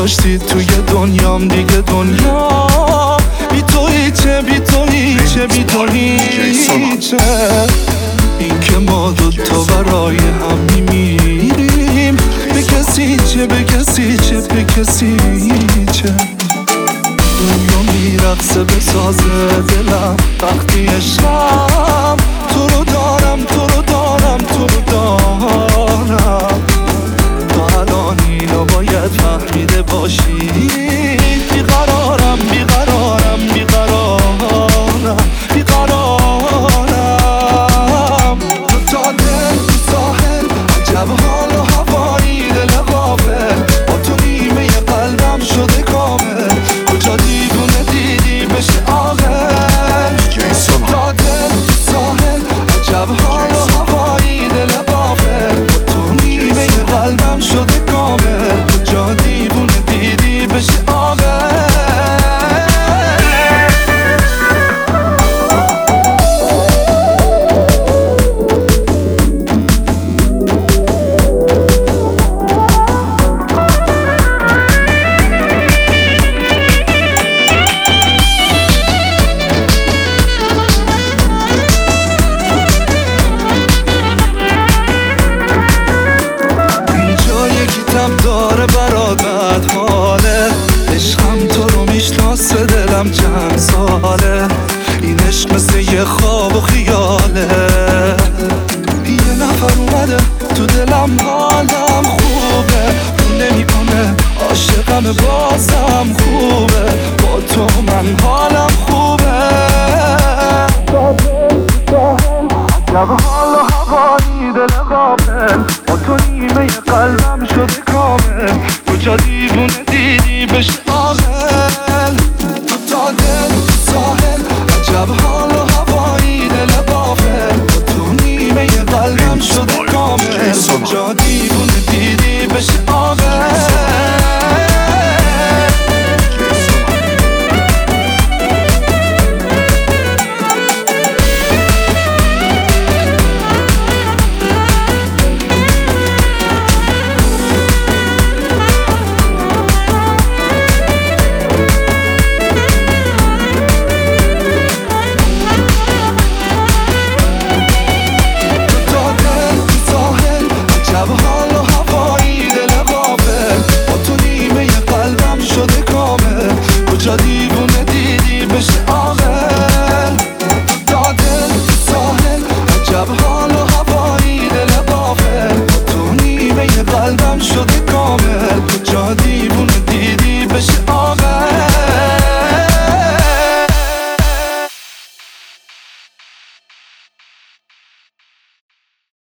داشتی توی دنیام دیگه دنیا بی تو هیچه بی تو هیچه بی تو هیچه این که ما دوتا برای هم میمیریم به کسی چه به کسی چه به کسی چه دنیا میرقصه به ساز دلم وقتی عشقم تو رو دارم تو رو دارم تو رو دارم تو الان اینو باید فهمیده باشی بیقرارم بیقرارم بیقرارم بیقرارم تو تا دل ساحل عجب حال و هوایی دل غافل با تو نیمه قلبم شده کامل کجا دیوونه دیدی بشه عاقل تا دل ساحل عجب حال و هوایی دل غافل با تو نیمه قلبم شده کامل کجا دیوونه دیدی بشه عاقل داره برادت حاله عشقم تو رو میشناسه دلم چند ساله این عشق مثل یه خواب و خیاله یه نفر اومده تو دلم حالم خوبه اون نمیکنه عاشقم بازم خوبه با تو من حالم خوبه